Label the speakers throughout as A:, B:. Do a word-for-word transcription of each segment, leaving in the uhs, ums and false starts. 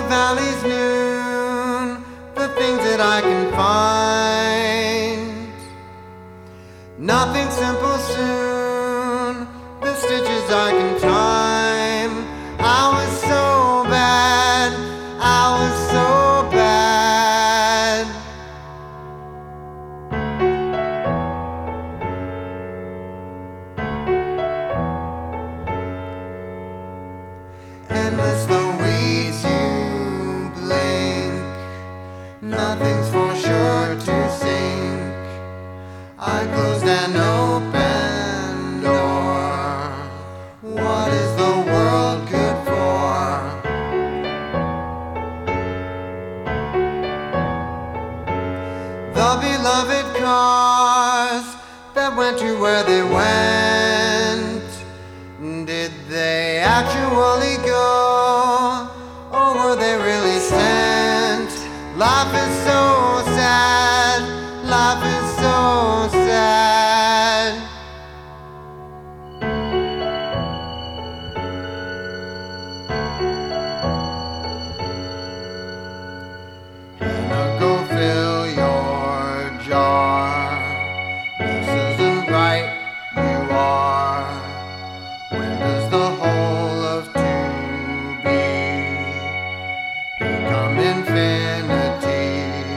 A: valley's noon, the things that I can find. Nothing simple soon, the stitches I can time. I was so bad, I was so bad. Endless the weeds you blink, nothing's for sure to sink. I closed an open door. What is the world good for? The beloved cars that went to where they went, did they actually go, or were they really sent? Life is so sad, life is so sad. Hannah, go fill your jar. This isn't right, you are. When does the whole of two be become infinity?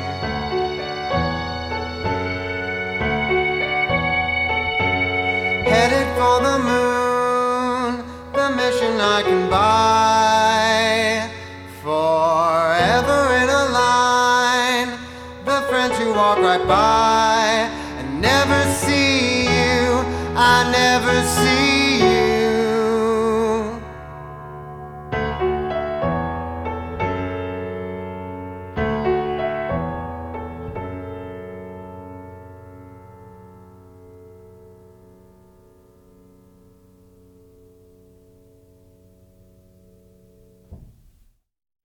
A: Headed for the moon, the mission I can buy. Forever in a line, the friends who walk right by. I never see you, I never see you.